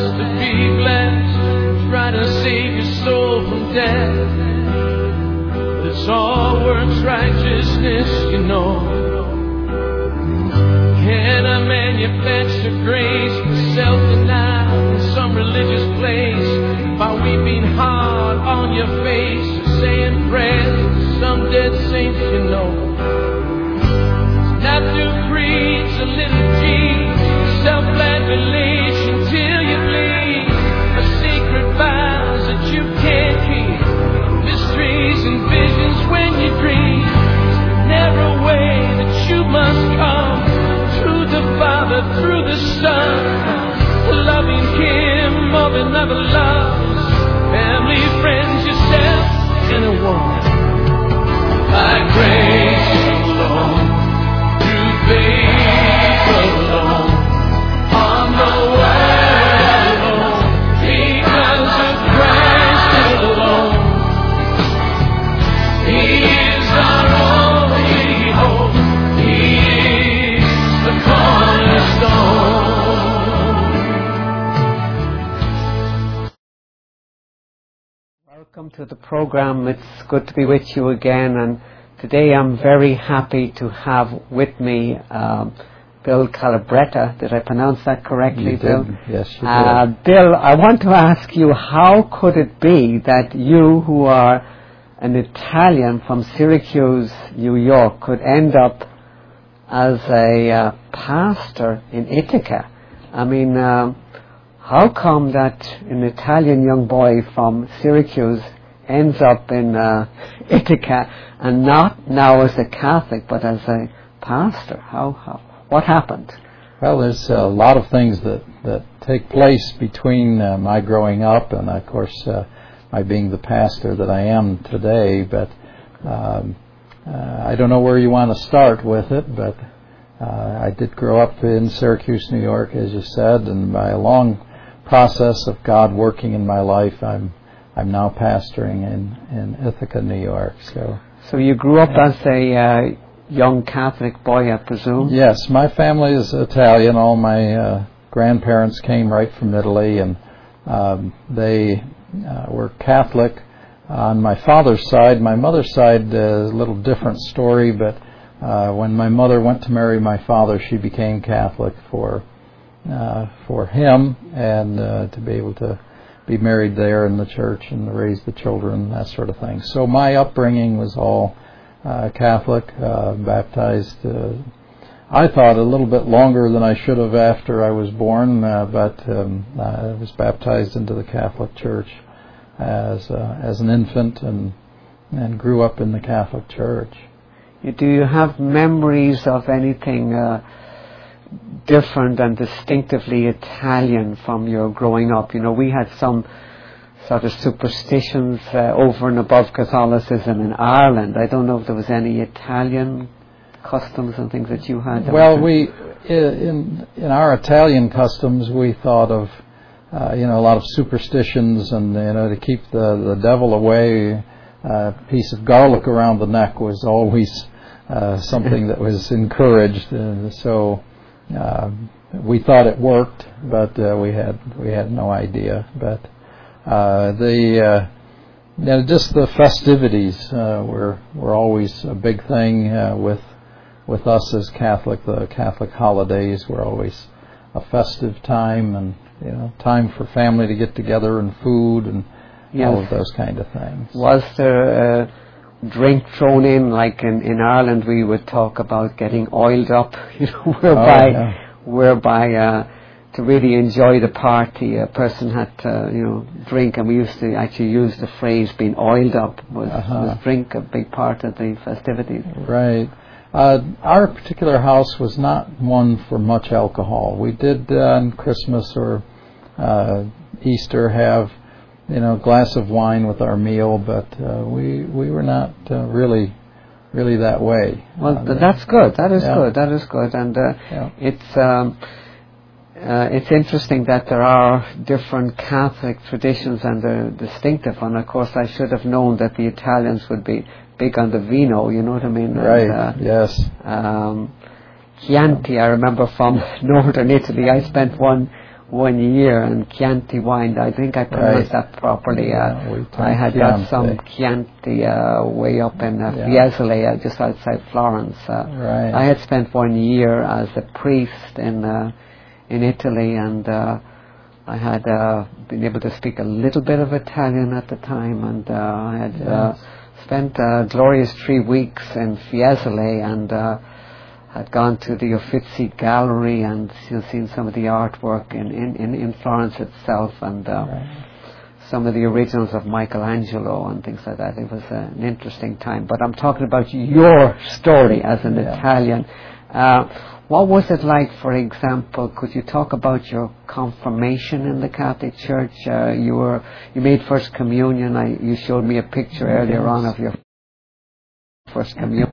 to be blessed, try to save your soul from death. But it's all works righteousness, you know. Can I manufacture grace for self-denial in some religious place by weeping hard on your face or saying prayers to some dead saints, you know? Not through creeds or liturgy, self-flagellation till you bleed, or sacred vows that you can't keep, mysteries and visions when you dream. There's never a way that you must come through the Father, through the Son, loving Him more than other loves, family, friends, yourself, and a woman. By grace alone, faith alone, on the word alone, because of Christ alone. He is our only hope. He is the cornerstone. Welcome to the program. It's good to be with you again, and today I'm very happy to have with me Bill Calabretta. Did I pronounce that correctly, You Bill? did. Yes, you did. Bill, I want to ask you, how could it be that you, who are an Italian from Syracuse, New York, could end up as a pastor in Ithaca? I mean, how come that an Italian young boy from Syracuse ends up in Ithaca, and not now as a Catholic but as a pastor? What happened? Well, there's a lot of things that take place between my growing up and, of course, my being the pastor that I am today. But I don't know where you want to start with it, but I did grow up in Syracuse, New York, as you said, and by a long process of God working in my life, I'm now pastoring in Ithaca, New York. So you grew up as a young Catholic boy, I presume? Yes, my family is Italian. All my grandparents came right from Italy, and they were Catholic on my father's side. My mother's side is a little different story, but when my mother went to marry my father, she became Catholic for him, and to be able to be married there in the church and raise the children, that sort of thing. So my upbringing was all Catholic, baptized, I thought a little bit longer than I should have after I was born, but I was baptized into the Catholic Church as an infant and grew up in the Catholic Church. Do you have memories of anything different and distinctively Italian from your growing up? You know, we had some sort of superstitions over and above Catholicism in Ireland. I don't know if there was any Italian customs and things that you had. Well, we in our Italian customs, we thought of a lot of superstitions, and to keep the devil away, a piece of garlic around the neck was always something that was encouraged, and so we thought it worked, but we had no idea. But just the festivities were always a big thing with us as Catholic. The Catholic holidays were always a festive time, and time for family to get together and food and all of those kind of things. Was there a drink thrown in, like in Ireland we would talk about getting oiled up, whereby to really enjoy the party a person had to drink, and we used to actually use the phrase being oiled up. Was drink a big part of the festivities? Right. Our particular house was not one for much alcohol. We did on Christmas or Easter have a glass of wine with our meal, but we were not really that way. Well, that's good. That is good. That is good. And it's interesting that there are different Catholic traditions, and they're distinctive. And of course, I should have known that the Italians would be big on the vino. You know what I mean? Right. And, yes. Chianti, I remember from northern Italy. I spent one 1 year in Chianti wine. I think I pronounced that properly. I had got some Chianti way up in Fiesole, just outside Florence. I had spent 1 year as a priest in Italy, and I had been able to speak a little bit of Italian at the time, and I had spent a glorious 3 weeks in Fiesole, and had gone to the Uffizi Gallery and seen some of the artwork in Florence itself, and some of the originals of Michelangelo and things like that. It was an interesting time. But I'm talking about your story as an Italian. What was it like, for example? Could you talk about your confirmation in the Catholic Church? You made First Communion. You showed me a picture earlier on of your First Communion.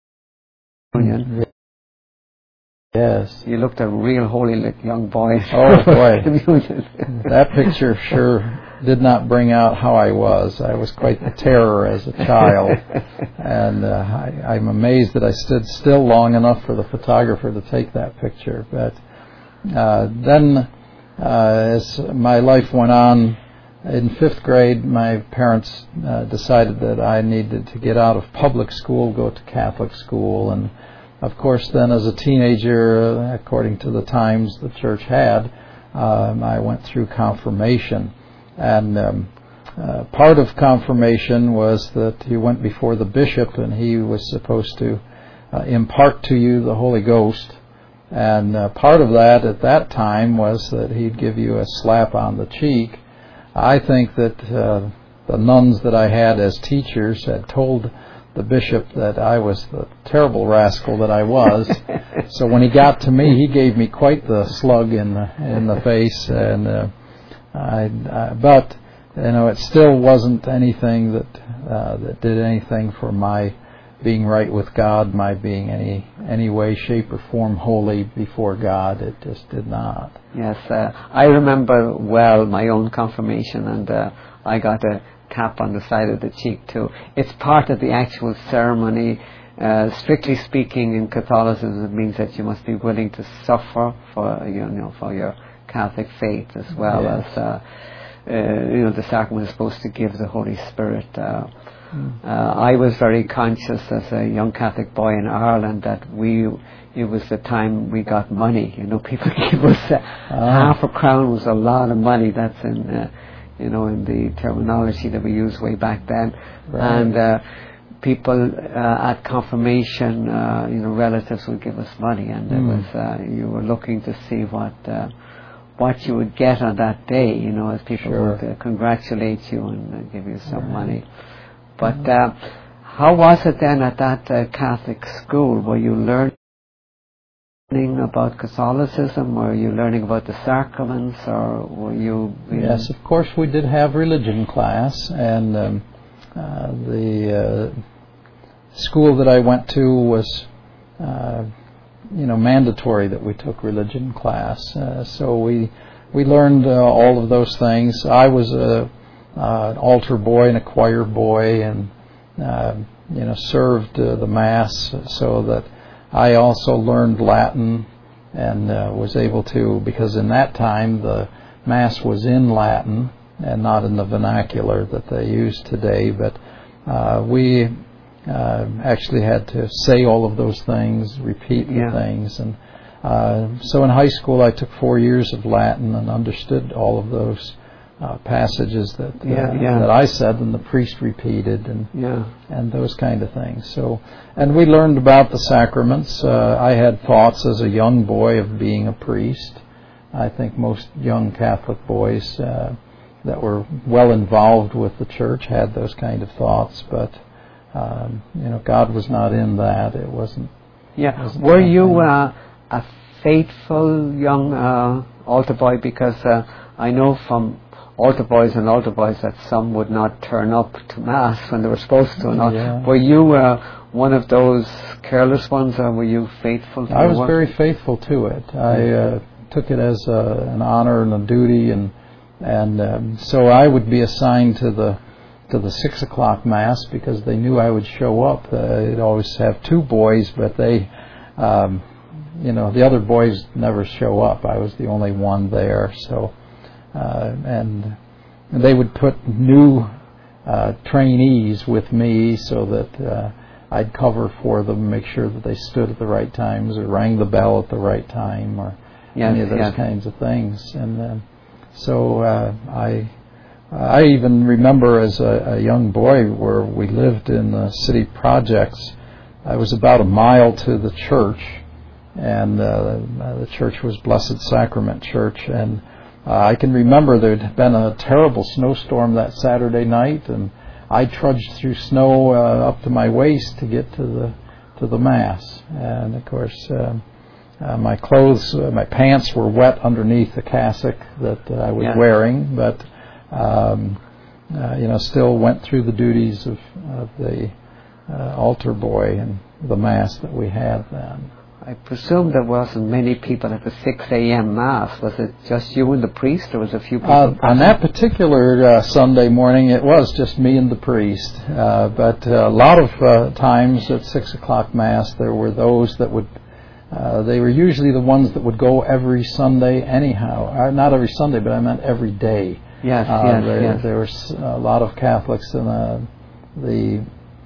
Yes. You looked a real holy young boy. Oh boy. That picture sure did not bring out how I was. I was quite the terror as a child. And I'm amazed that I stood still long enough for the photographer to take that picture. But then as my life went on, in 5th grade, my parents decided that I needed to get out of public school, go to Catholic school, and of course, then as a teenager, according to the times the church had, I went through confirmation. And part of confirmation was that you went before the bishop, and he was supposed to impart to you the Holy Ghost. And part of that at that time was that he'd give you a slap on the cheek. I think that the nuns that I had as teachers had told the bishop that I was the terrible rascal that I was. So when he got to me, he gave me quite the slug in the face, and but it still wasn't anything that did anything for my being right with God, my being any way, shape, or form holy before God. It just did not. Yes, I remember well my own confirmation, and I got a tap on the side of the cheek too. It's part of the actual ceremony. Strictly speaking, in Catholicism, it means that you must be willing to suffer for your Catholic faith, as well as the sacrament is supposed to give the Holy Spirit. I was very conscious as a young Catholic boy in Ireland that it was the time we got money. People give us half a crown was a lot of money. That's in the terminology that we used way back then. And people at confirmation, relatives would give us money, and it was you were looking to see what you would get on that day, as people would congratulate you and give you some money. But how was it then at that Catholic school? Were you learning about Catholicism? Were you learning about the sacraments, or were you? Yes, of course we did have religion class, and the school that I went to was, mandatory that we took religion class. So we learned all of those things. I was an altar boy and a choir boy, and served the Mass, so that I also learned Latin and was able to, because in that time the Mass was in Latin and not in the vernacular that they use today, but we actually had to say all of those things, repeat the things. And so in high school I took 4 years of Latin and understood all of those passages that I said and the priest repeated, and those kind of things. So, and we learned about the sacraments. I had thoughts as a young boy of being a priest. I think most young Catholic boys that were well involved with the church had those kind of thoughts, but God was not in that. It wasn't. Yeah. Were you a faithful young altar boy? Because I know from altar boys and altar boys that some would not turn up to Mass when they were supposed to. Were you one of those careless ones, or were you faithful to it? I was very faithful to it. I took it as an honor and a duty, and so I would be assigned to the 6 o'clock Mass because they knew I would show up. They'd always have 2 boys, but they the other boys never show up. I was the only one there, so and they would put new trainees with me so that I'd cover for them, make sure that they stood at the right times or rang the bell at the right time or any of those kinds of things. And so I even remember as a young boy where we lived in the city projects. I was about a mile to the church, and the church was Blessed Sacrament Church, and I can remember there had been a terrible snowstorm that Saturday night, and I trudged through snow up to my waist to get to the Mass. And of course, my clothes, my pants were wet underneath the cassock that I was wearing, but still went through the duties of the altar boy and the Mass that we had then. I presume there wasn't many people at the 6 a.m. Mass. Was it just you and the priest, or was a few people? On that particular Sunday morning, it was just me and the priest. But a lot of times at 6 o'clock Mass, there were those that would. They were usually the ones that would go every Sunday anyhow. Not every Sunday, but I meant every day. Yes. There were a lot of Catholics in the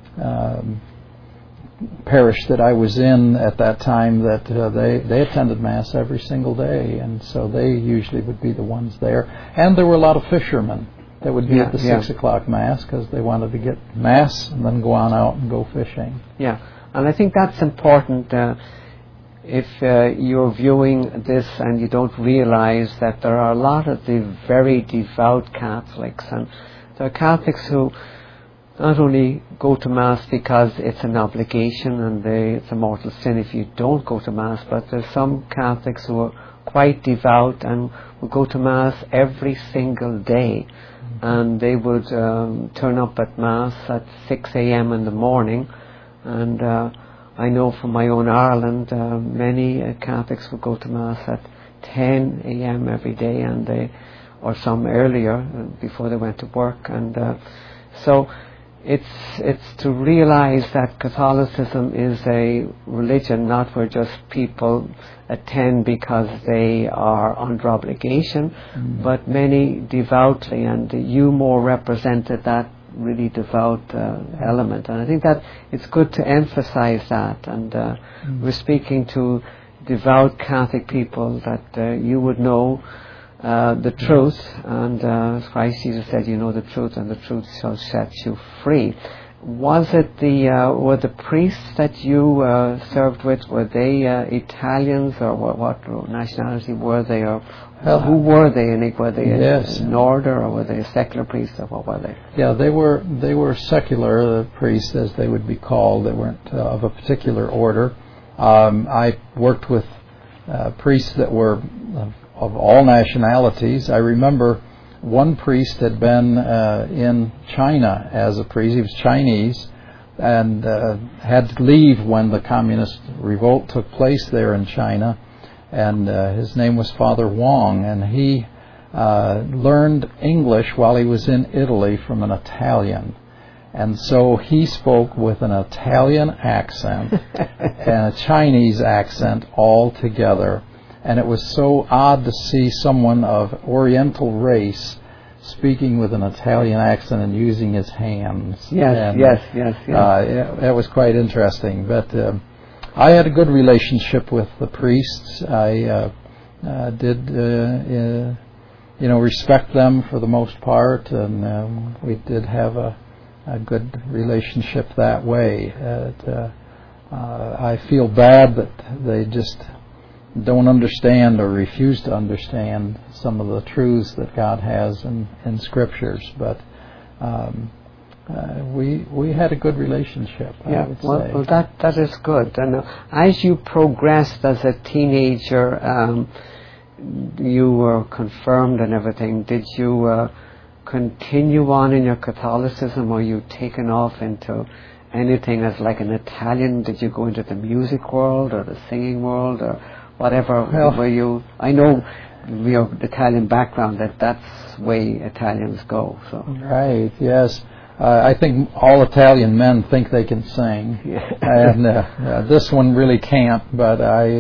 parish that I was in at that time that they attended Mass every single day, and so they usually would be the ones there. And there were a lot of fishermen that would be at the 6 o'clock Mass because they wanted to get Mass and then go on out and go fishing. Yeah, and I think that's important. If you're viewing this and you don't realize that there are a lot of the very devout Catholics, and there are Catholics who not only go to Mass because it's an obligation and it's a mortal sin if you don't go to Mass, but there's some Catholics who are quite devout and will go to Mass every single day, and they would turn up at Mass at 6 a.m. in the morning. And I know from my own Ireland, many Catholics would go to Mass at 10 a.m. every day, or some earlier before they went to work. And so it's to realize that Catholicism is a religion not where just people attend because they are under obligation, but many devoutly, and you more represented that really devout element. And I think that it's good to emphasize that, and we're speaking to devout Catholic people that you would know the truth, and as Christ Jesus said, you know the truth, and the truth shall set you free. Was it were the priests that you served with, were they Italians, or what nationality were they, or who were they? And were they an order, or were they a secular priest, or what were they? Yeah, they were secular priests, as they would be called. They weren't of a particular order. I worked with priests that were of all nationalities. I remember one priest had been in China as a priest. He was Chinese and had to leave when the communist revolt took place there in China. And his name was Father Wong, and he learned English while he was in Italy from an Italian. And so he spoke with an Italian accent and a Chinese accent all together. And it was so odd to see someone of Oriental race speaking with an Italian accent and using his hands. Yes. It was quite interesting. But I had a good relationship with the priests. I did, respect them for the most part, and we did have a good relationship that way. I feel bad that they just don't understand or refuse to understand some of the truths that God has in Scriptures, but we had a good relationship. I would say. Well, that is good. And as you progressed as a teenager, you were confirmed and everything. Did you continue on in your Catholicism, or you taken off into anything as like an Italian? Did you go into the music world or the singing world or whatever? Were you? I know your Italian background, that's the way Italians go. So right, yes. I think all Italian men think they can sing, and this one really can't. But I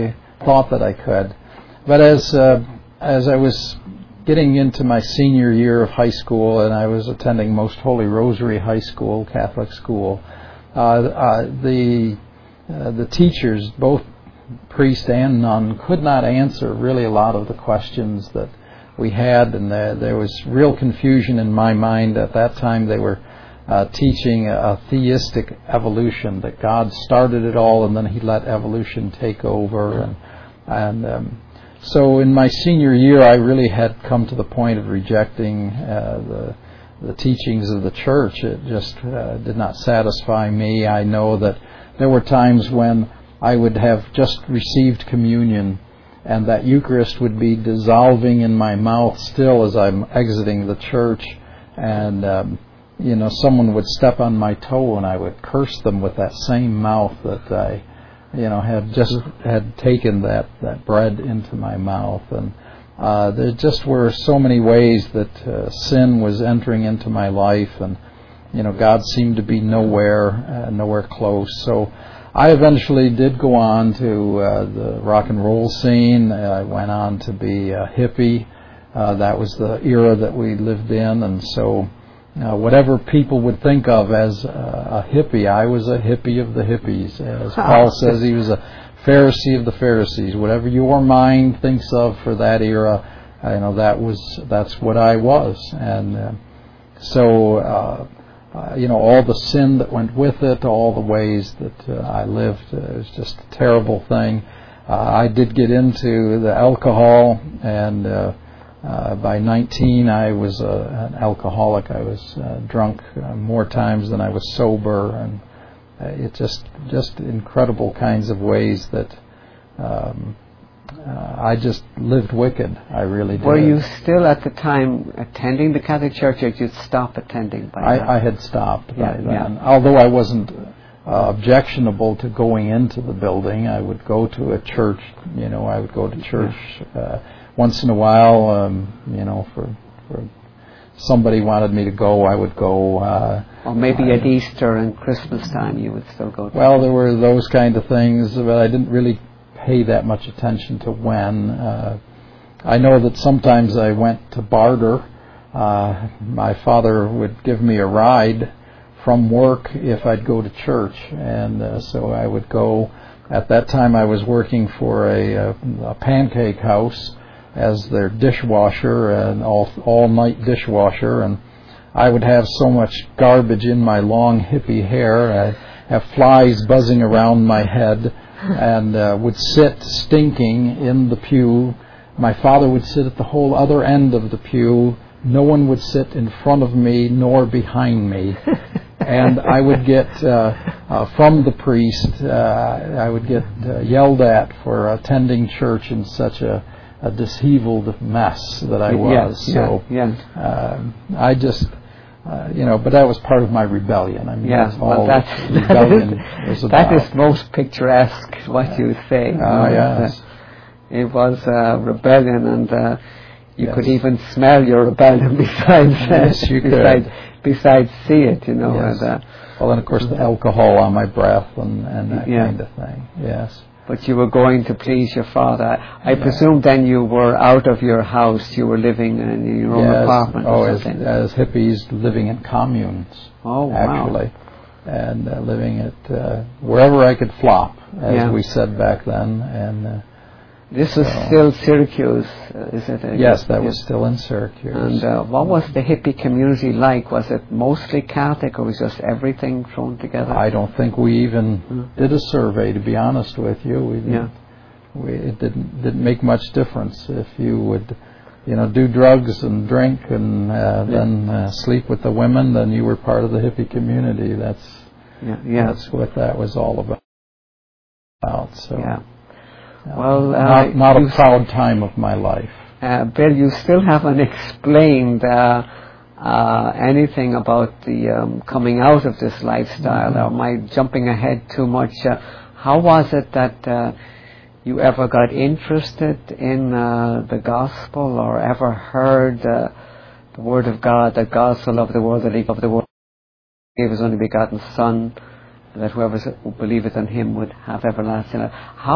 thought that I could. But as I was getting into my senior year of high school, and I was attending Most Holy Rosary High School, Catholic school, the teachers, both priest and nun, could not answer really a lot of the questions that we had, and there was real confusion in my mind. At that time they were teaching a theistic evolution, that God started it all and then he let evolution take over, and so in my senior year I really had come to the point of rejecting the teachings of the church. It just did not satisfy me. I know that there were times when I would have just received communion, and that Eucharist would be dissolving in my mouth still as I'm exiting the church, and someone would step on my toe and I would curse them with that same mouth that I had taken that bread into my mouth. And there just were so many ways that sin was entering into my life, and God seemed to be nowhere close. So I eventually did go on to the rock and roll scene. I went on to be a hippie. That was the era that we lived in, and so whatever people would think of as a hippie, I was a hippie of the hippies. As Paul says, he was a Pharisee of the Pharisees. Whatever your mind thinks of for that era, that's what I was. And so all the sin that went with it, all the ways that I lived, it was just a terrible thing. I did get into the alcohol, and by 19 I was an alcoholic. I was drunk more times than I was sober, and it just incredible kinds of ways that I just lived wicked. I really did. Were you still at the time attending the Catholic Church, or did you stop attending by then? I had stopped by then. Although I wasn't objectionable to going into the building, I would go to a church. I would go to church once in a while. For somebody wanted me to go, I would go. Or maybe at Easter and Christmas time, you would still go to Well, there were those kind of things, but I didn't really pay that much attention to when. I know that sometimes I went to barter. My father would give me a ride from work if I'd go to church, and so I would go. At that time I was working for a pancake house as their dishwasher, and all-night dishwasher, and I would have so much garbage in my long hippie hair. I'd have flies buzzing around my head, and would sit stinking in the pew. My father would sit at the whole other end of the pew. No one would sit in front of me nor behind me. And I would get, from the priest, I would get yelled at for attending church in such a disheveled mess that I was. I just... but that was part of my rebellion. I mean, that's all rebellion is about. That is most picturesque, what you say. Yes. It was rebellion, and you could even smell your rebellion besides see it, Yes. Well, and of course the alcohol on my breath and that kind of thing. Yes. But you were going to please your father. I presume then you were out of your house. You were living in your own apartment or something. As hippies, living in communes. Oh, wow. Actually. And living at wherever I could flop, as we said back then. And this was still Syracuse, is it? Yes, that was still in Syracuse. And what was the hippie community like? Was it mostly Catholic, or was just everything thrown together? I don't think we even did a survey, to be honest with you. It didn't make much difference. If you would, do drugs and drink and then sleep with the women, then you were part of the hippie community. That's what that was all about. So. Yeah. Well, not a proud time of my life. Bill, you still haven't explained anything about the coming out of this lifestyle. Am I jumping ahead too much? How was it that you ever got interested in the gospel, or ever heard the word of God, that God so loved the world that he loved the world, gave his only begotten Son, that whoever believeth in him would have everlasting life? How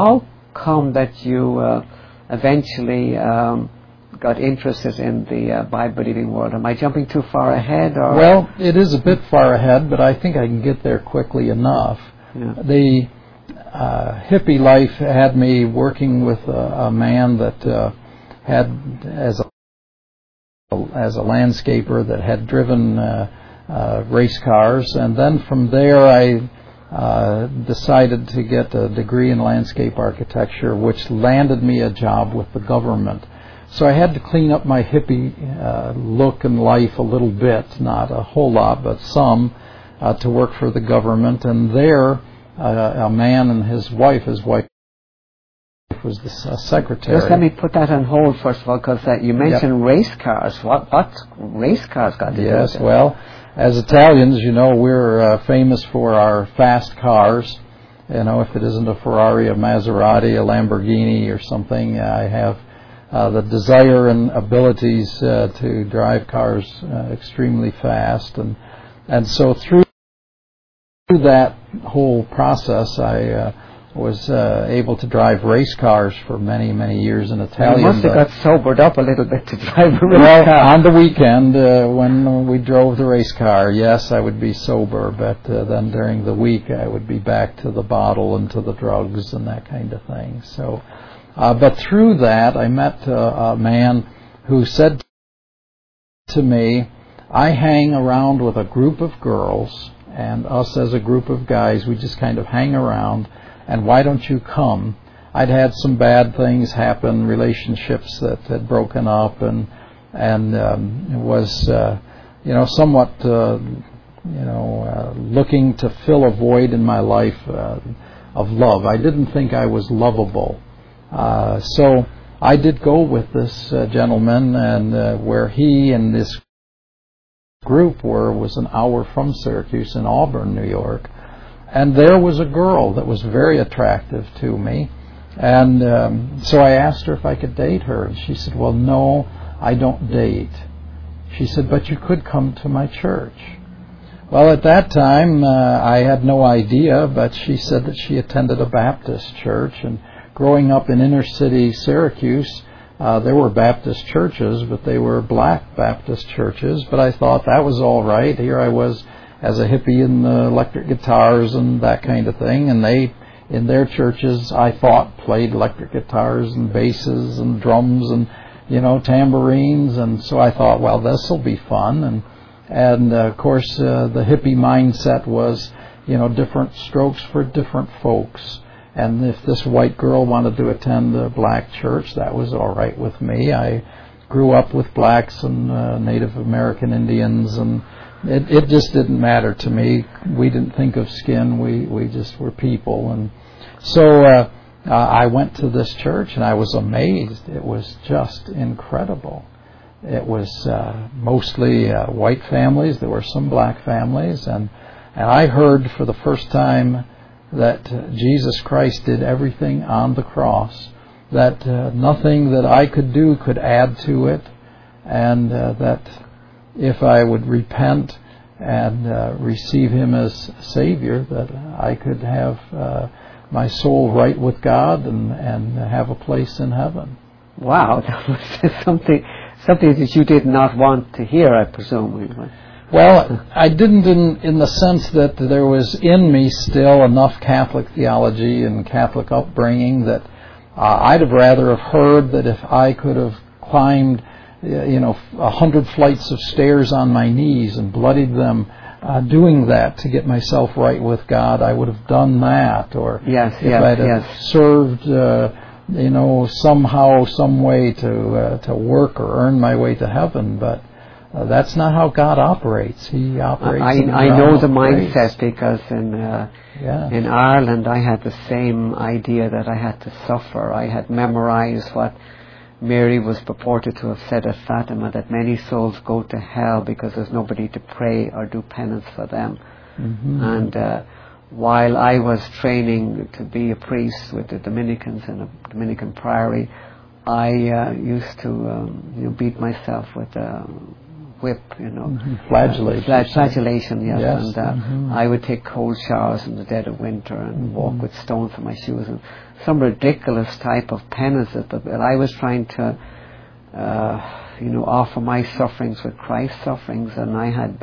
come that you eventually got interested in the Bible-believing world? Am I jumping too far ahead? Or? Well, it is a bit far ahead, but I think I can get there quickly enough. Yeah. The hippie life had me working with a man that had, as a landscaper, that had driven race cars, and then from there I decided to get a degree in landscape architecture, which landed me a job with the government. So I had to clean up my hippie look and life a little bit, not a whole lot, but some, to work for the government. And there, a man and his wife was the secretary. Just let me put that on hold first of all, because you mentioned race cars. What race cars got to do with it? Yes, well, as Italians, you know, we're famous for our fast cars. You know, if it isn't a Ferrari, a Maserati, a Lamborghini or something, I have the desire and abilities to drive cars extremely fast. And so through that whole process, I was able to drive race cars for many, many years in Italian. You must have got sobered up a little bit to drive a race well, car. on the weekend, when we drove the race car, yes, I would be sober, but then during the week I would be back to the bottle and to the drugs and that kind of thing. So, but through that, I met a man who said to me, I hang around with a group of girls, and us as a group of guys, we just kind of hang around, and why don't you come? I'd had some bad things happen, relationships that had broken up, and was somewhat looking to fill a void in my life of love. I didn't think I was lovable, so I did go with this gentleman, and where he and this group was an hour from Syracuse in Auburn, New York. And there was a girl that was very attractive to me. And so I asked her if I could date her. And she said, well, no, I don't date. She said, but you could come to my church. Well, at that time, I had no idea, but she said that she attended a Baptist church. And growing up in inner city Syracuse, there were Baptist churches, but they were black Baptist churches. But I thought that was all right. Here I was as a hippie in the electric guitars and that kind of thing. And they, in their churches, I thought, played electric guitars and basses and drums and, tambourines. And so I thought, well, this will be fun. And of course, the hippie mindset was, different strokes for different folks. And if this white girl wanted to attend a black church, that was all right with me. I grew up with blacks and Native American Indians, and it just didn't matter to me. We didn't think of skin. We just were people. And so I went to this church, and I was amazed. It was just incredible. It was mostly white families. There were some black families. And I heard for the first time that Jesus Christ did everything on the cross, that nothing that I could do could add to it, and that if I would repent and receive Him as Savior, that I could have my soul right with God and have a place in heaven. Wow, that was something that you did not want to hear, I presume. Well, I didn't in the sense that there was in me still enough Catholic theology and Catholic upbringing that I'd have rather have heard that if I could have climbed 100 flights of stairs on my knees and bloodied them doing that to get myself right with God, I would have done that. Or I'd have served somehow, some way to work or earn my way to heaven. But that's not how God operates. He operates. I know the mindset, because in Ireland I had the same idea that I had to suffer. I had memorized what Mary was purported to have said at Fatima, that many souls go to hell because there's nobody to pray or do penance for them. Mm-hmm. And while I was training to be a priest with the Dominicans in a Dominican priory, I used to beat myself with whip, you know. Flagellation. Flagellation, yes. Yes. And I would take cold showers in the dead of winter and walk with stones in my shoes and some ridiculous type of penances. But I was trying to, offer my sufferings with Christ's sufferings, and I had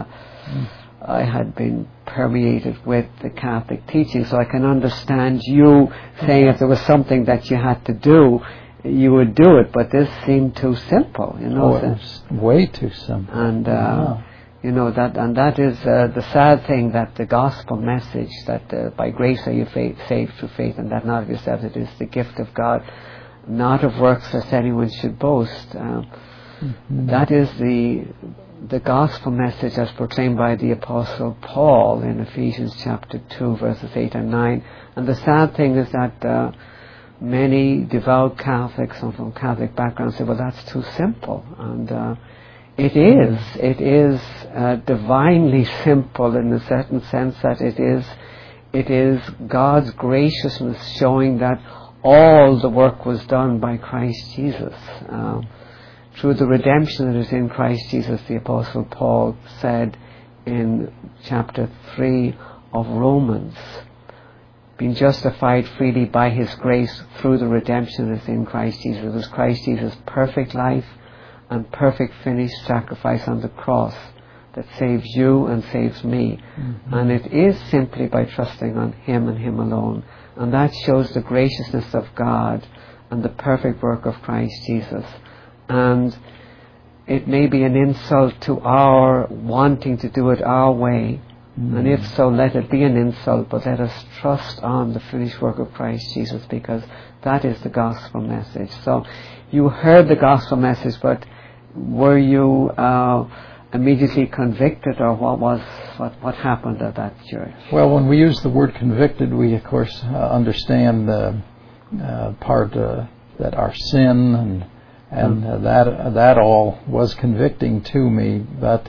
been permeated with the Catholic teaching, so I can understand you saying if there was something that you had to do, you would do it, but this seemed too simple, you know. It was way too simple. And that is the sad thing, that the gospel message that by grace are you saved through faith, and that not of yourselves, it is the gift of God, not of works lest anyone should boast. That is the gospel message as proclaimed by the Apostle Paul in Ephesians chapter 2 verses 8 and 9. And the sad thing is that many devout Catholics and from Catholic backgrounds say, well, that's too simple. And it is divinely simple in a certain sense, that it is God's graciousness showing that all the work was done by Christ Jesus. Through the redemption that is in Christ Jesus, the Apostle Paul said in chapter 3 of Romans, being justified freely by His grace through the redemption that is in Christ Jesus. It was Christ Jesus' perfect life and perfect finished sacrifice on the cross that saves you and saves me. And it is simply by trusting on Him and Him alone. And that shows the graciousness of God and the perfect work of Christ Jesus. And it may be an insult to our wanting to do it our way, and if so, let it be an insult, but let us trust on the finished work of Christ Jesus, because that is the gospel message. So you heard the gospel message, but were you immediately convicted, or what happened at that church? Well, when we use the word convicted, we of course understand the part that our sin and that all was convicting to me. But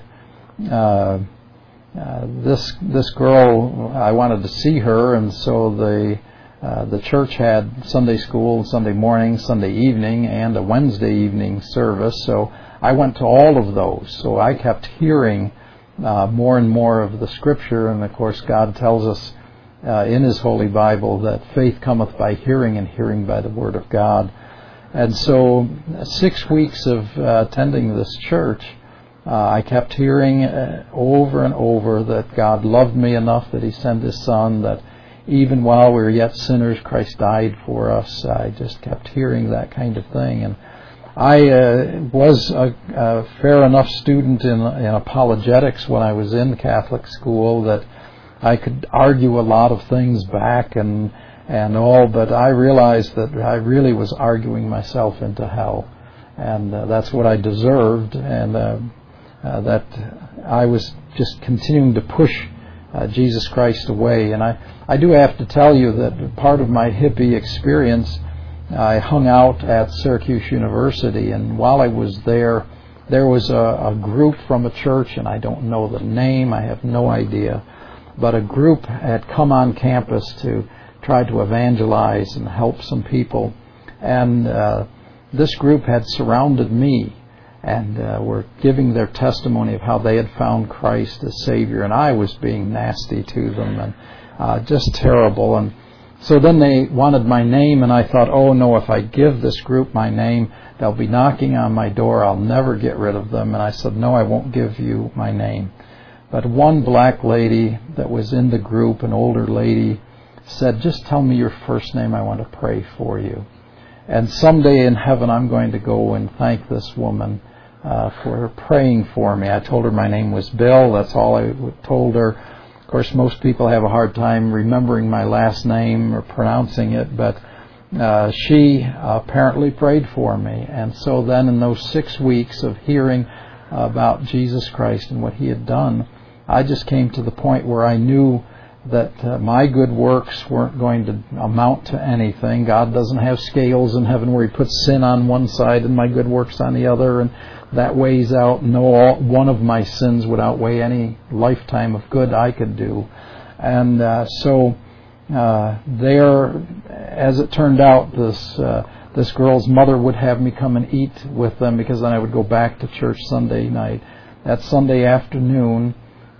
this girl, I wanted to see her, and so the church had Sunday school, Sunday morning, Sunday evening, and a Wednesday evening service. So I went to all of those. So I kept hearing more and more of the Scripture, and of course God tells us in His Holy Bible that faith cometh by hearing, and hearing by the Word of God. And so 6 weeks of attending this church, I kept hearing over and over that God loved me enough that He sent His Son, that even while we were yet sinners, Christ died for us. I just kept hearing that kind of thing. And I was a fair enough student in apologetics when I was in Catholic school that I could argue a lot of things back and all, but I realized that I really was arguing myself into hell, and that's what I deserved, and that I was just continuing to push Jesus Christ away. And I do have to tell you that part of my hippie experience, I hung out at Syracuse University, and while I was there was a group from a church, and I don't know the name, I have no idea, but a group had come on campus to try to evangelize and help some people, and this group had surrounded me and were giving their testimony of how they had found Christ as Savior, and I was being nasty to them and just terrible. And so then they wanted my name, and I thought, oh no, if I give this group my name, they'll be knocking on my door, I'll never get rid of them. And I said, no, I won't give you my name. But one black lady that was in the group, an older lady, said, just tell me your first name, I want to pray for you. And someday in heaven I'm going to go and thank this woman for praying for me. I told her my name was Bill. That's all I told her. Of course, most people have a hard time remembering my last name or pronouncing it, but she apparently prayed for me. And so then in those 6 weeks of hearing about Jesus Christ and what He had done, I just came to the point where I knew that my good works weren't going to amount to anything. God doesn't have scales in heaven where He puts sin on one side and my good works on the other, and that weighs out. No, one of my sins would outweigh any lifetime of good I could do. And so there, as it turned out, this girl's mother would have me come and eat with them, because then I would go back to church Sunday night. that Sunday afternoon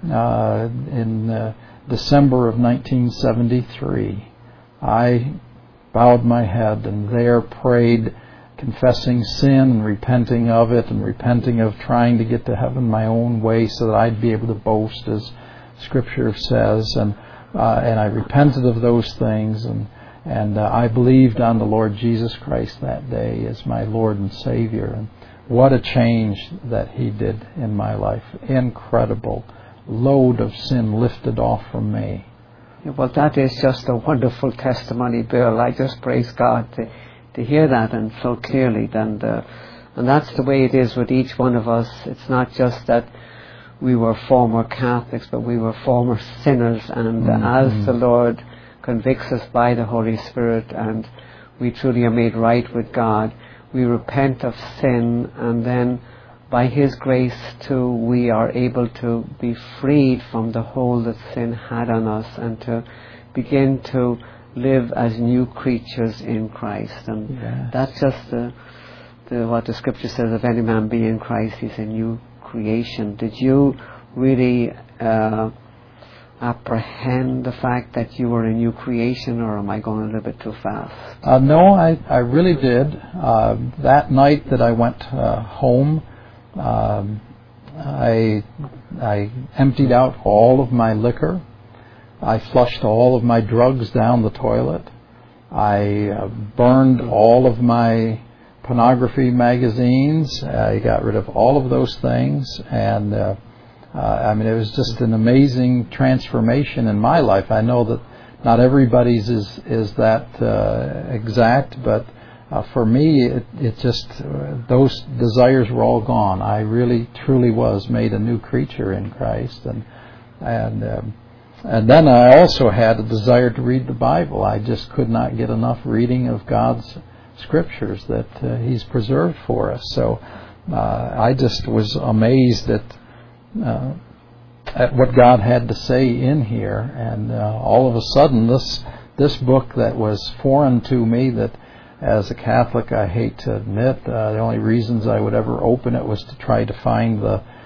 in December of 1973, I bowed my head and there prayed, confessing sin and repenting of it and repenting of trying to get to heaven my own way so that I'd be able to boast, as Scripture says. And I repented of those things, and I believed on the Lord Jesus Christ that day as my Lord and Savior. And what a change that He did in my life. Incredible. Load of sin lifted off from me. Yeah, well, that is just a wonderful testimony, Bill. I just praise God to hear that, and so clearly. And that's the way it is with each one of us. It's not just that we were former Catholics, but we were former sinners. And as the Lord convicts us by the Holy Spirit and we truly are made right with God, we repent of sin, and then by His grace too we are able to be freed from the hold that sin had on us and to begin to live as new creatures in Christ. And that's just what the Scripture says, if any man be in Christ, he's a new creation. Did you really apprehend the fact that you were a new creation, or am I going a little bit too fast? No, I really did. That night that I went home, I emptied out all of my liquor. I flushed all of my drugs down the toilet. I burned all of my pornography magazines. I got rid of all of those things, and it was just an amazing transformation in my life. I know that not everybody's is that exact, but for me, it just those desires were all gone. I really, truly was made a new creature in Christ, and then I also had a desire to read the Bible. I just could not get enough reading of God's Scriptures that He's preserved for us. So I just was amazed at what God had to say in here, and all of a sudden this book that was foreign to me, that as a Catholic I hate to admit, the only reasons I would ever open it was to try to find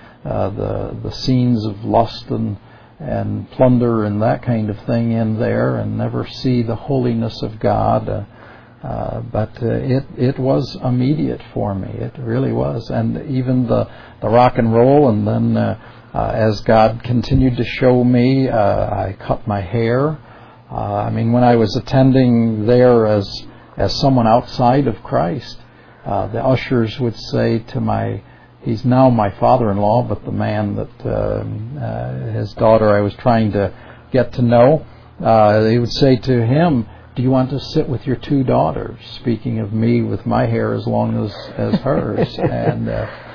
the scenes of lust and plunder and that kind of thing in there, and never see the holiness of God. But it was immediate for me. It really was. And even the rock and roll, and then as God continued to show me, I cut my hair. When I was attending there as someone outside of Christ, the ushers would say to he's now my father-in-law, but the man that his daughter I was trying to get to know, they would say to him, "Do you want to sit with your two daughters?" Speaking of me with my hair as long as hers. And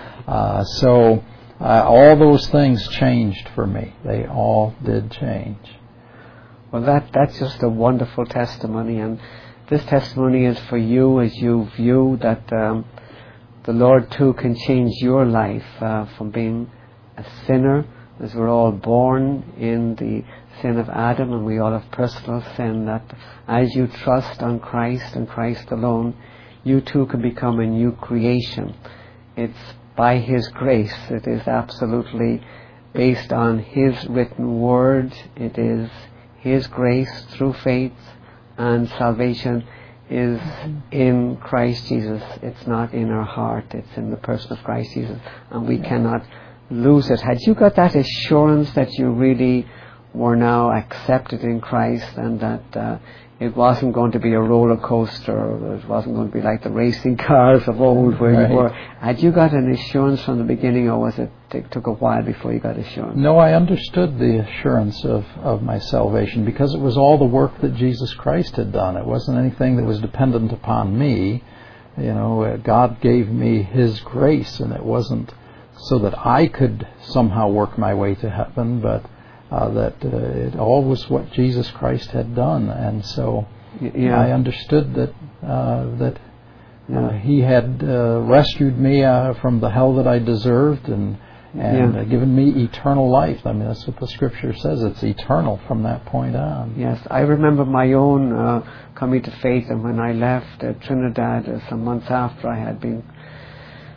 so all those things changed for me. They all did change. Well, that's just a wonderful testimony, and this testimony is for you as you view that the Lord too can change your life from being a sinner, as we're all born in the sin of Adam, and we all have personal sin, that as you trust on Christ and Christ alone, you too can become a new creation. It's by His grace. It is absolutely based on His written word. It is His grace through faith, and salvation is in Christ Jesus. It's not in our heart. It's in the person of Christ Jesus, and we cannot lose it. Had you got that assurance that you really were now accepted in Christ, and that it wasn't going to be a roller coaster, or it wasn't going to be like the racing cars of old where you were? Had you got an assurance from the beginning, or was it took a while before you got assurance? No, I understood the assurance of my salvation, because it was all the work that Jesus Christ had done. It wasn't anything that was dependent upon me. God gave me His grace, and it wasn't so that I could somehow work my way to heaven, but that it all was what Jesus Christ had done. And so I understood that He had rescued me from the hell that I deserved, and given me eternal life. That's what the Scripture says. It's eternal from that point on. Yes, I remember my own coming to faith, and when I left Trinidad some months after I had been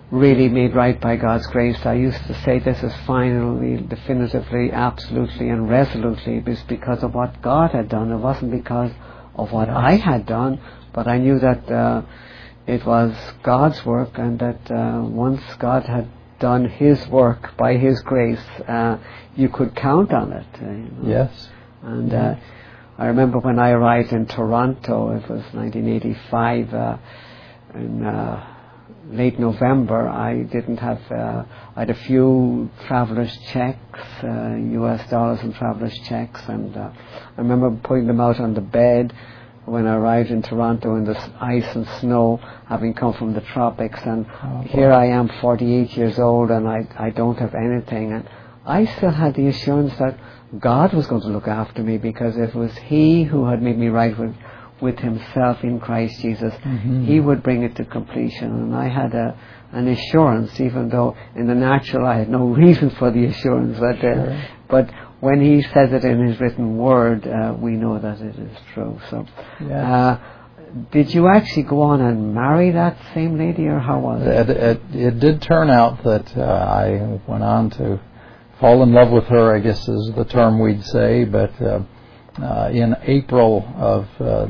really made right by God's grace, I used to say this is finally, definitively, absolutely and resolutely, it was because of what God had done. It wasn't because of what I had done, but I knew that it was God's work, and that once God had done His work by His grace, you could count on it. You know? Yes. And I remember when I arrived in Toronto, it was 1985, in late November, I didn't have, I had a few traveller's checks, US dollars and traveller's checks, and I remember putting them out on the bed when I arrived in Toronto in the ice and snow, having come from the tropics, and here I am 48 years old and I don't have anything, and I still had the assurance that God was going to look after me, because it was He who had made me right with Himself in Christ Jesus. He would bring it to completion, and I had an assurance, even though in the natural I had no reason for the assurance, but when He says it in His written word, we know that it is true. So, did you actually go on and marry that same lady, or how was it? It did turn out that I went on to fall in love with her, I guess is the term we'd say, but in April of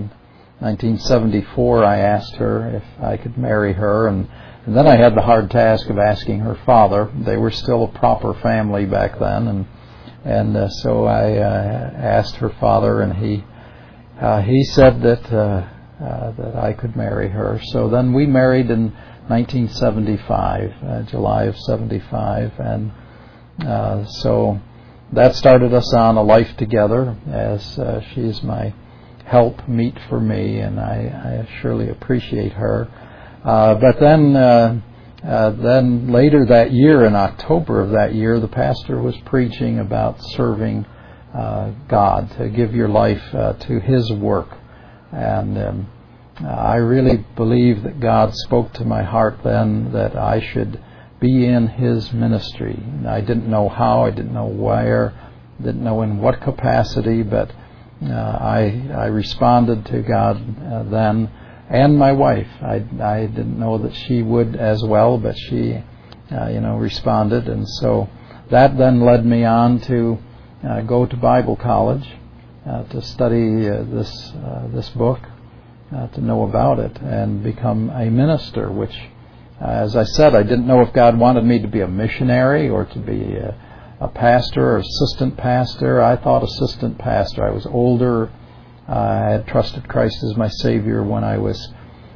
1974, I asked her if I could marry her, and then I had the hard task of asking her father. They were still a proper family back then, and so I asked her father, and he said that I could marry her. So then we married in 1975, July of 75, and so that started us on a life together, as she's my help meet for me, and I surely appreciate her. But then later that year, in October of that year, the pastor was preaching about serving God, to give your life to His work. And I really believe that God spoke to my heart then that I should be in His ministry. I didn't know how, I didn't know where, didn't know in what capacity, but I responded to God then, and my wife. I didn't know that she would as well, but she, responded, and so that then led me on to go to Bible college to study this book, to know about it, and become a minister, which, as I said, I didn't know if God wanted me to be a missionary or to be a pastor or assistant pastor. I thought assistant pastor. I was older. I had trusted Christ as my Savior when I was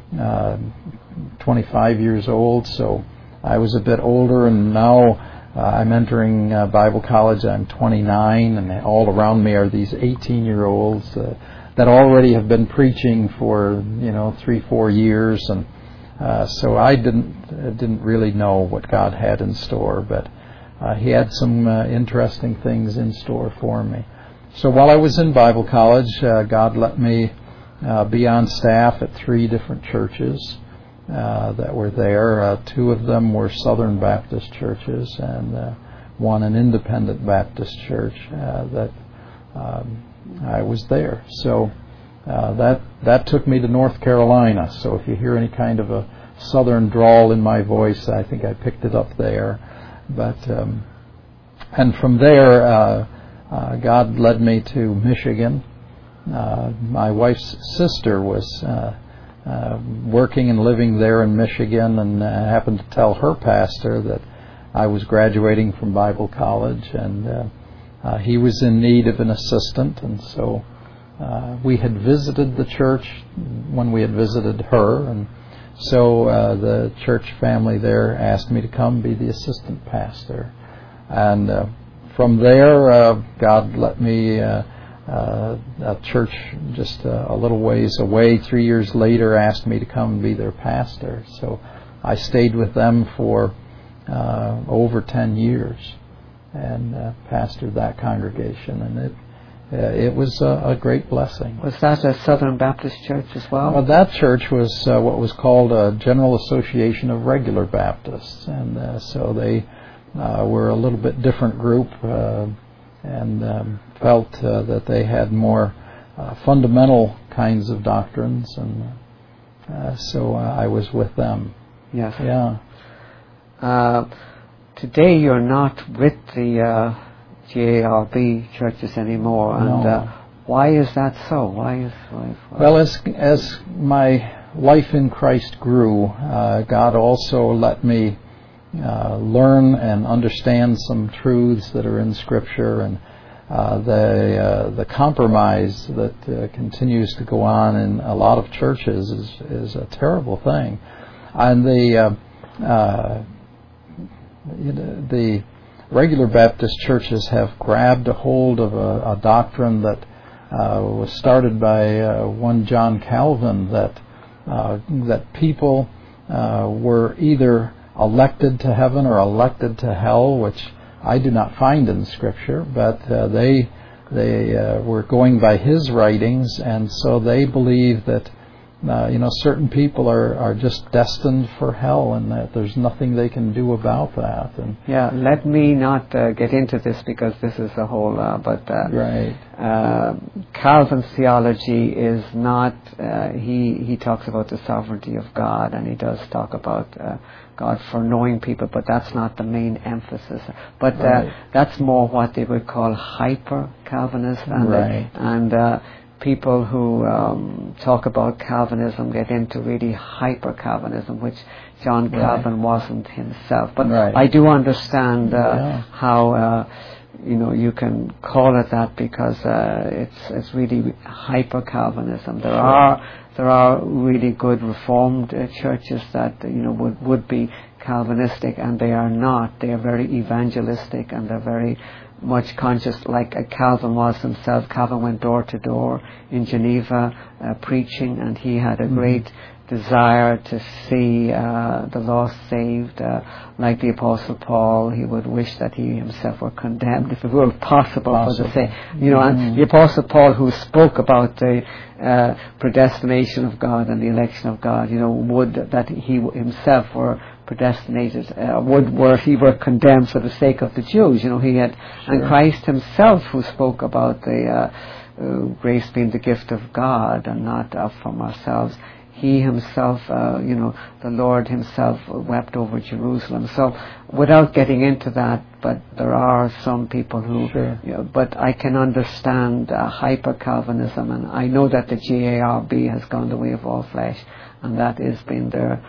25 years old, so I was a bit older, and now I'm entering Bible college. I'm 29, and all around me are these 18-year-olds that already have been preaching for 3-4 years, and so I didn't really know what God had in store, but He had some interesting things in store for me. So while I was in Bible college, God let me be on staff at 3 different churches that were there. 2 of them were Southern Baptist churches, and 1 an Independent Baptist church that I was there. So that took me to North Carolina. So if you hear any kind of a Southern drawl in my voice, I think I picked it up there. But and from there, God led me to Michigan. My wife's sister was working and living there in Michigan, and I happened to tell her pastor that I was graduating from Bible college, and he was in need of an assistant, and so we had visited the church when we had visited her, and so the church family there asked me to come be the assistant pastor. And from there, God let me, a church just a little ways away 3 years later asked me to come and be their pastor. So I stayed with them for over 10 years and pastored that congregation, and it was a great blessing. Was that a Southern Baptist church as well? That church was what was called a General Association of Regular Baptists, and so they were a little bit different group, and felt that they had more fundamental kinds of doctrines, and so I was with them. Yes. Yeah. today you're not with the GARB churches anymore, and why is that so? Why? Well, as my life in Christ grew, God also let me learn and understand some truths that are in Scripture, and the compromise that continues to go on in a lot of churches is a terrible thing. And the regular Baptist churches have grabbed a hold of a doctrine that was started by one John Calvin, that people were either elected to heaven or elected to hell, which I do not find in Scripture, but they were going by his writings, and so they believe that certain people are just destined for hell, and that there's nothing they can do about that. And let me not get into this, because this is a whole. Right. Calvin's theology is not. He talks about the sovereignty of God, and he does talk about God foreknowing people, but that's not the main emphasis. But that's more what they would call hyper Calvinist, and people who talk about Calvinism get into really hyper Calvinism, which John Calvin wasn't himself. But I do understand how you can call it that, because it's really hyper Calvinism. There are really good Reformed churches that would be Calvinistic, and they are not. They are very evangelistic, and they're very much conscious, like Calvin was himself. Calvin went door to door in Geneva preaching, and he had a great desire to see the lost saved. Like the Apostle Paul, he would wish that he himself were condemned, if it were possible. For the sake, and the Apostle Paul, who spoke about the predestination of God and the election of God, would that he himself were predestinated, he were condemned for the sake of the Jews. He had, and Christ himself, who spoke about the grace being the gift of God and not from ourselves. He himself, the Lord himself wept over Jerusalem. So, without getting into that, but there are some people who, but I can understand hyper Calvinism, and I know that the GARB has gone the way of all flesh, and that has been their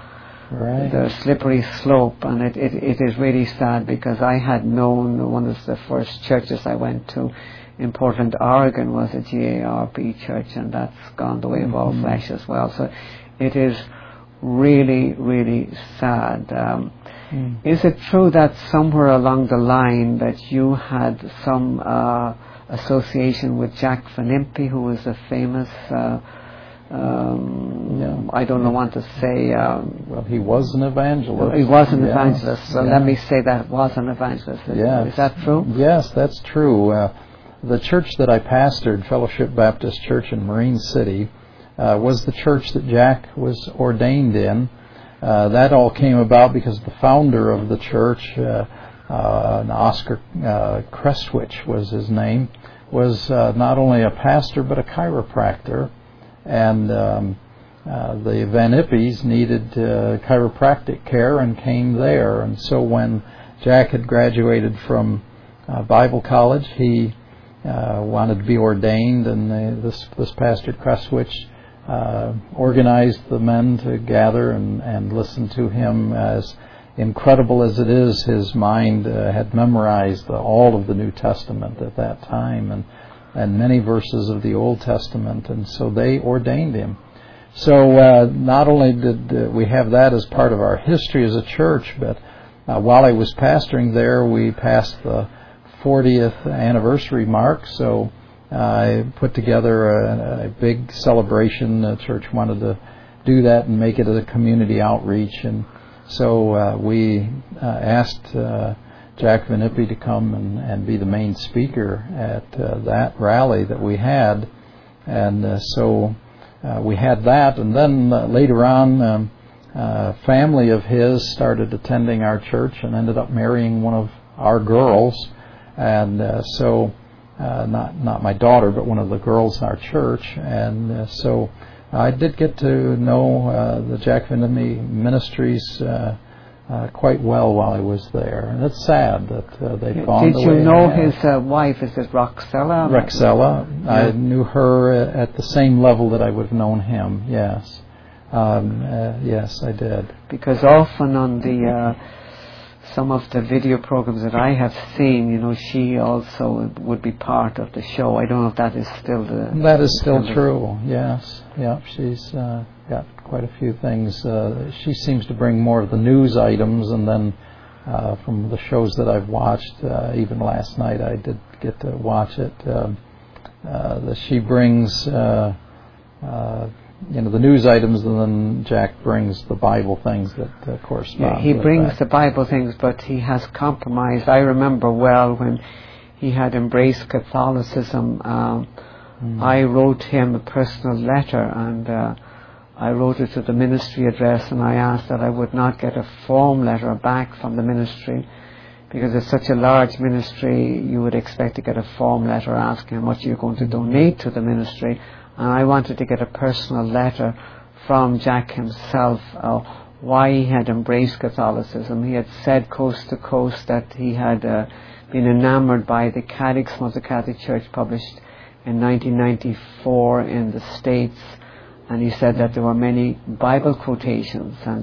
slippery slope, and it is really sad, because I had known one of the first churches I went to in Portland, Oregon, was a GARB church, and that's gone the way of all flesh as well. So it is really, really sad. Is it true that somewhere along the line that you had some association with Jack Van Impe, who was a famous I don't want to say... well, he was an evangelist. He was an evangelist, so let me say that was an evangelist. Is that true? Yes, that's true. The church that I pastored, Fellowship Baptist Church in Marine City, was the church that Jack was ordained in. That all came about because the founder of the church, Oscar Crestwich was his name, was not only a pastor but a chiropractor. And the Van Impes needed chiropractic care and came there. And so when Jack had graduated from Bible college, he wanted to be ordained, and this pastor Crestwich organized the men to gather and listen to him. As incredible as it is, his mind had memorized all of the New Testament at that time, and many verses of the Old Testament, and so they ordained him. So not only did we have that as part of our history as a church, but while I was pastoring there, we passed the 40th anniversary mark, so I put together a big celebration. The church wanted to do that and make it a community outreach, and so we asked Jack Van Impe to come and be the main speaker at that rally that we had. And so we had that, and then later on a family of his started attending our church and ended up marrying one of our girls. And so not my daughter, but one of the girls in our church. And so I did get to know the Jack Van Impe Ministries quite well while I was there. And it's sad that they've gone. Did you know his wife? Is it Roxella? Roxella. Yeah. I knew her at the same level that I would have known him. Yes. Yes, I did. Because often on the some of the video programs that I have seen, she also would be part of the show. I don't know if that is still the... That is still true, yes. Yeah, she's got quite a few things. She seems to bring more of the news items, and then from the shows that I've watched, even last night I did get to watch it, that she brings... the news items, and then Jack brings the Bible things that correspond. Yeah, he brings the Bible things, but he has compromised. I remember well when he had embraced Catholicism. I wrote him a personal letter, and I wrote it to the ministry address, and I asked that I would not get a form letter back from the ministry, because it's such a large ministry. You would expect to get a form letter asking how much you're going to donate to the ministry. And I wanted to get a personal letter from Jack himself, why he had embraced Catholicism. He had said coast to coast that he had been enamored by the Catechism of the Catholic Church, published in 1994 in the States. And he said that there were many Bible quotations. And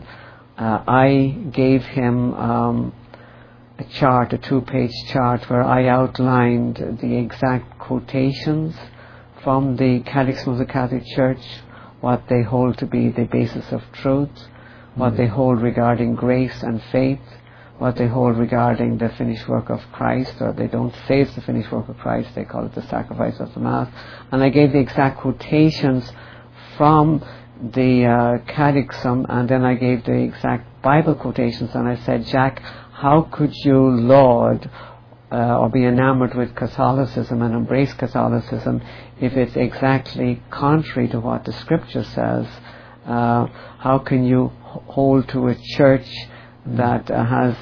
I gave him a chart, a 2-page chart, where I outlined the exact quotations from the Catechism of the Catholic Church, what they hold to be the basis of truth, what they hold regarding grace and faith, what they hold regarding the finished work of Christ, or they don't say it's the finished work of Christ, they call it the sacrifice of the Mass. And I gave the exact quotations from the Catechism, and then I gave the exact Bible quotations, and I said, Jack, how could you laud or be enamored with Catholicism and embrace Catholicism if it's exactly contrary to what the Scripture says? How can you hold to a church that has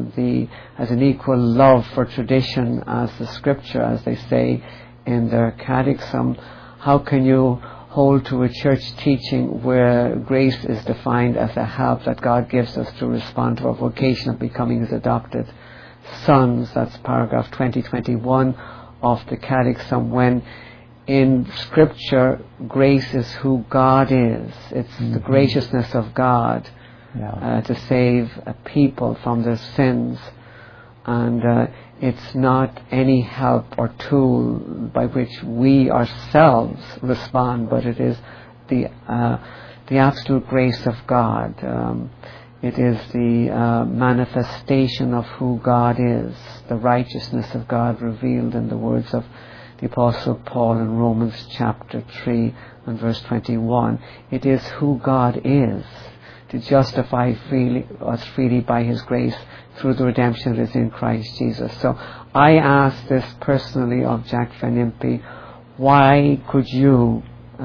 an equal love for tradition as the Scripture, as they say in their Catechism? How can you hold to a church teaching where grace is defined as a help that God gives us to respond to our vocation of becoming His adopted sons? That's paragraph 2021 of the Catechism, when in Scripture grace is who God is. It's the graciousness of God to save a people from their sins, and it's not any help or tool by which we ourselves respond, but it is the absolute grace of God. It is the manifestation of who God is, the righteousness of God revealed in the words of the Apostle Paul in Romans chapter 3 and verse 21. It is who God is, to justify us freely by His grace through the redemption that is in Christ Jesus. So I asked this personally of Jack Van Impe, why could you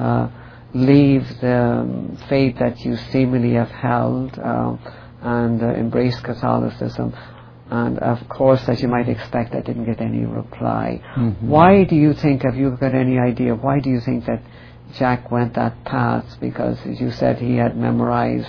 leave the faith that you seemingly have held and embrace Catholicism? And of course, as you might expect, I didn't get any reply. Why do you think, have you got any idea, why do you think that Jack went that path? Because as you said, he had memorized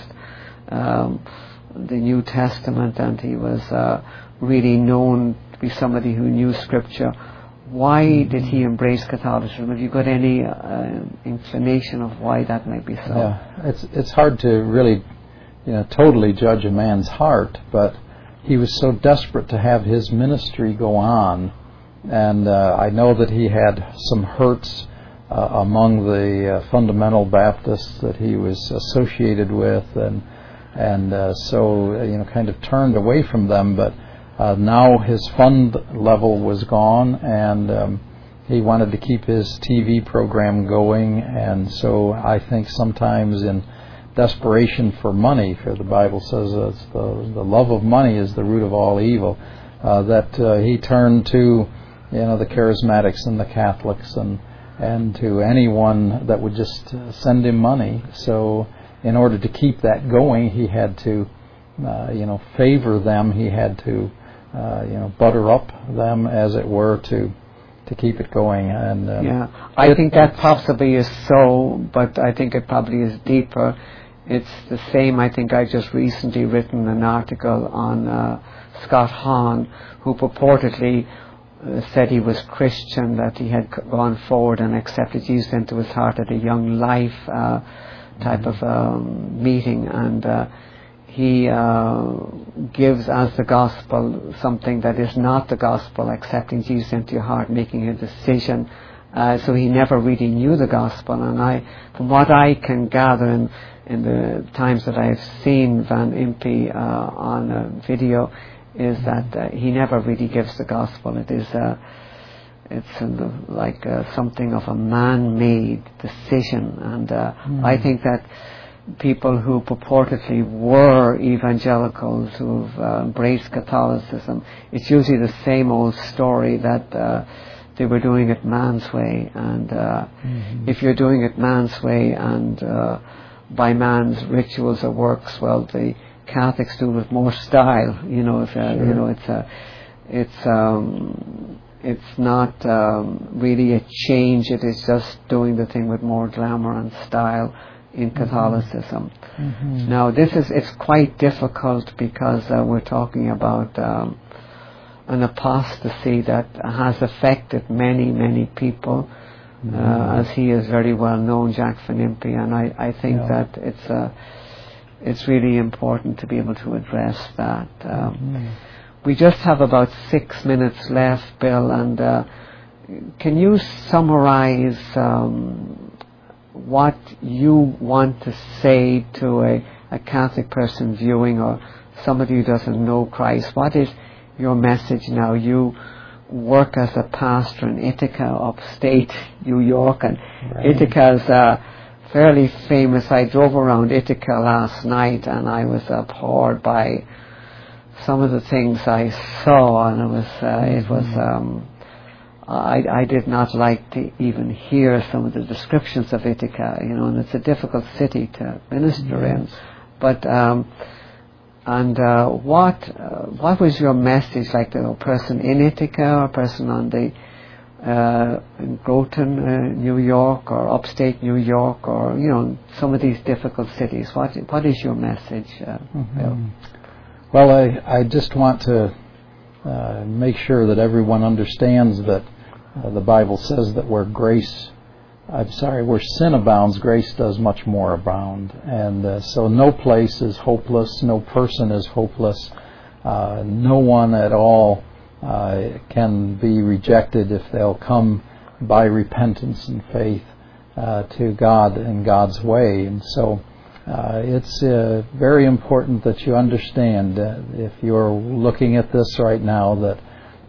the New Testament, and he was really known to be somebody who knew Scripture. Why did he embrace Catholicism? Have you got any inclination of why that might be so? Yeah, it's hard to really, totally judge a man's heart, but he was so desperate to have his ministry go on, and I know that he had some hurts among the fundamental Baptists that he was associated with, and so kind of turned away from them, but now his fund level was gone, and he wanted to keep his TV program going, and so I think sometimes in desperation for money, for the Bible says it's the love of money is the root of all evil, that he turned to the charismatics and the Catholics and to anyone that would just send him money. So in order to keep that going, he had to favor them. He had to butter up them, as it were, to keep it going. And I think that possibly is so, but I think it probably is deeper. It's the same. I think I just recently written an article on Scott Hahn, who purportedly said he was Christian, that he had gone forward and accepted Jesus into his heart at a Young Life type of meeting, and he gives as the gospel something that is not the gospel, accepting Jesus into your heart, making a decision. So he never really knew the gospel, and from what I can gather in the times that I've seen Van Impe on video, is that he never really gives the gospel. It is like something of a man-made decision, and I think that people who purportedly were evangelicals, who've embraced Catholicism, it's usually the same old story that they were doing it man's way, and if you're doing it man's way and by man's rituals or works, well, the Catholics do it with more style. You know, it's not really a change. It is just doing the thing with more glamour and style in Catholicism. Now, it's quite difficult because we're talking about an apostasy that has affected many people, as he is very well known, Jack Van Impe, and I think that it's really important to be able to address that. We just have about 6 minutes left, Bill, and can you summarize what you want to say to a Catholic person viewing, or somebody who doesn't know Christ? What is your message now? You work as a pastor in Ithaca, upstate New York, and Ithaca is fairly famous. I drove around Ithaca last night, and I was abhorred by some of the things I saw, and I did not like to even hear some of the descriptions of Ithaca, and it's a difficult city to minister in. But what was your message, like to a person in Ithaca, or a person on the in Groton, New York, or upstate New York, or some of these difficult cities? What is your message, Bill? Well, I just want to make sure that everyone understands that the Bible says that where sin abounds, grace does much more abound. And so no place is hopeless, no person is hopeless, no one at all can be rejected if they'll come by repentance and faith to God and God's way. And so it's very important that you understand, if you're looking at this right now, that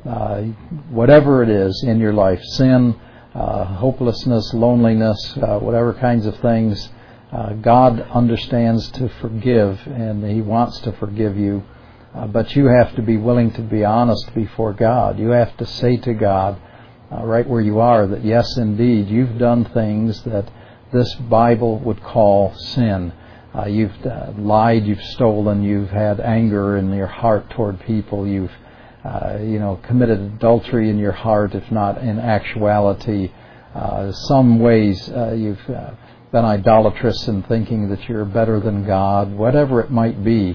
whatever it is in your life, sin, hopelessness, loneliness, whatever kinds of things, God understands to forgive, and He wants to forgive you. But you have to be willing to be honest before God. You have to say to God, right where you are, that yes, indeed, you've done things that this Bible would call sin. You've lied, you've stolen, you've had anger in your heart toward people, you've committed adultery in your heart, if not in actuality. Some ways you've been idolatrous in thinking that you're better than God, whatever it might be.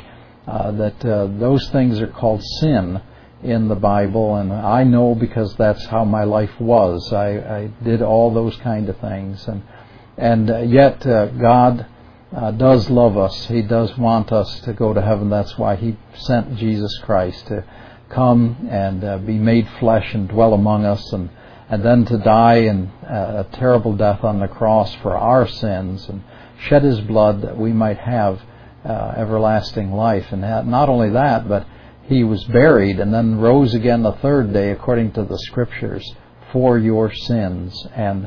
Those things are called sin in the Bible, and I know because that's how my life was. I did all those kind of things, and yet God does love us. He does want us to go to heaven. That's why He sent Jesus Christ to come and be made flesh and dwell among us, and then to die in a terrible death on the cross for our sins, and shed His blood that we might have everlasting life. And not only that, but He was buried and then rose again the third day according to the Scriptures for your sins. And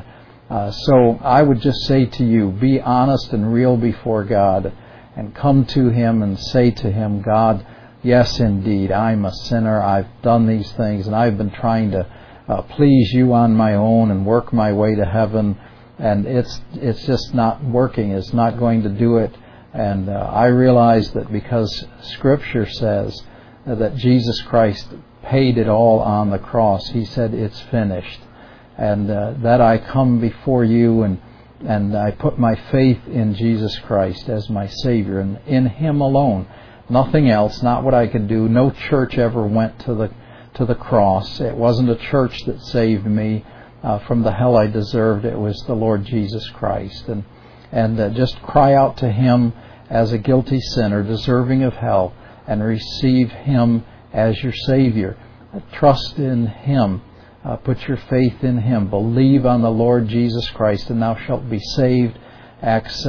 so I would just say to you, be honest and real before God, and come to Him and say to Him, God, yes, indeed, I'm a sinner. I've done these things, and I've been trying to please You on my own and work my way to heaven, and it's just not working. It's not going to do it. And I realize that because Scripture says that Jesus Christ paid it all on the cross. He said, it's finished. And that I come before You and I put my faith in Jesus Christ as my Savior, and in Him alone. Nothing else, not what I could do. No church ever went to the cross. It wasn't a church that saved me from the hell I deserved. It was the Lord Jesus Christ. And just cry out to Him as a guilty sinner, deserving of hell, and receive Him as your Savior. Trust in Him. Put your faith in Him. Believe on the Lord Jesus Christ, and thou shalt be saved. Acts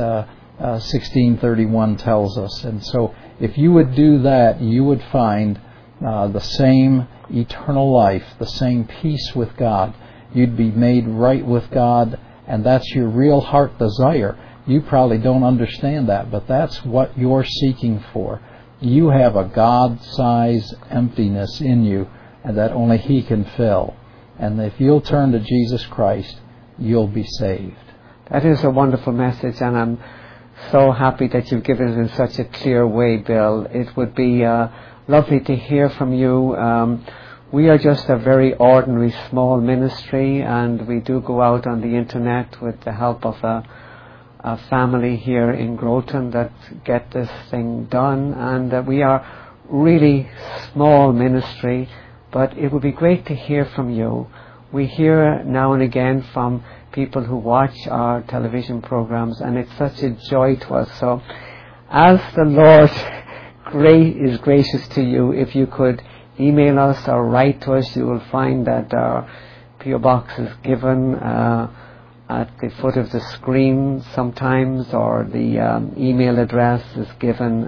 16:31 tells us. And so if you would do that, you would find the same eternal life, the same peace with God. You'd be made right with God, and that's your real heart desire. You probably don't understand that, but that's what you're seeking for. You have a God-sized emptiness in you, and that only He can fill. And if you'll turn to Jesus Christ, you'll be saved. That is a wonderful message, and I'm so happy that you've given it in such a clear way, Bill. It would be lovely to hear from you. We are just a very ordinary small ministry, and we do go out on the internet with the help of a family here in Groton that get this thing done, and we are really small ministry, but it would be great to hear from you. We hear now and again from people who watch our television programs, and it's such a joy to us. So as the Lord is gracious to you, if you could email us or write to us, you will find that our P.O. Box is given at the foot of the screen sometimes, or the email address is given.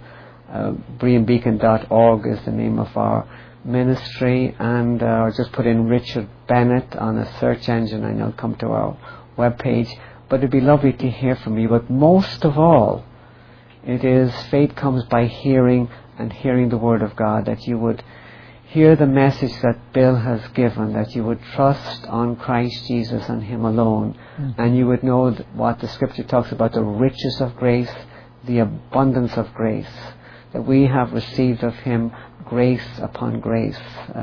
BreanBeacon.org is the name of our ministry, and just put in Richard Bennett on a search engine and you'll come to our webpage. But it'd be lovely to hear from you. But most of all, it is faith comes by hearing, and hearing the Word of God, that you would hear the message that Bill has given, that you would trust on Christ Jesus and Him alone, and you would know what the Scripture talks about, the riches of grace, the abundance of grace, that we have received of Him grace upon grace.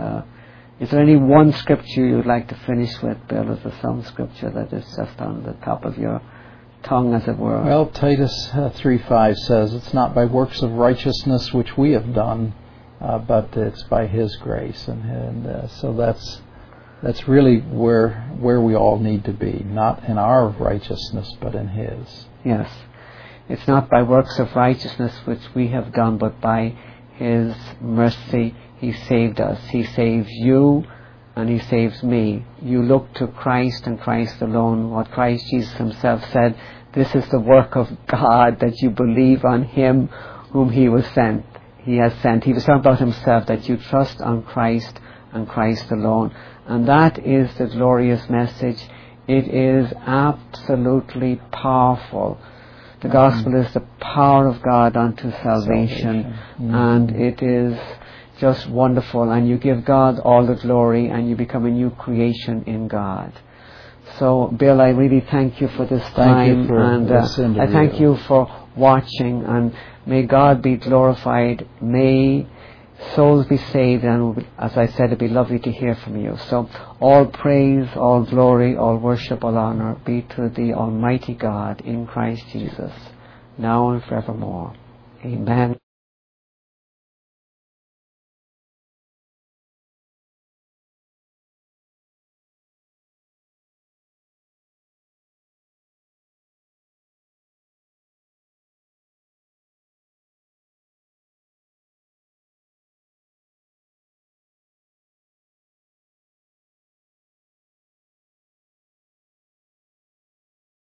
Is there any one Scripture you'd like to finish with, Bill? Is there some Scripture that is just on the top of your tongue, as it were? Well, Titus 3:5 says, it's not by works of righteousness which we have done, but it's by His grace, and so that's really where we all need to be, not in our righteousness, but in His. Yes, it's not by works of righteousness which we have done, but by His mercy He saved us. He saves you, and He saves me. You look to Christ and Christ alone. What Christ Jesus Himself said, this is the work of God, that you believe on Him whom He has sent. He was talking about Himself, that you trust on Christ and Christ alone. And that is the glorious message. It is absolutely powerful. The gospel is the power of God unto salvation. And it is just wonderful. And you give God all the glory, and you become a new creation in God. So, Bill, I really thank you for this time, and I thank you for watching, and may God be glorified. May souls be saved, and as I said, it'd be lovely to hear from you. So, all praise, all glory, all worship, all honor be to the Almighty God in Christ Jesus, now and forevermore. Amen.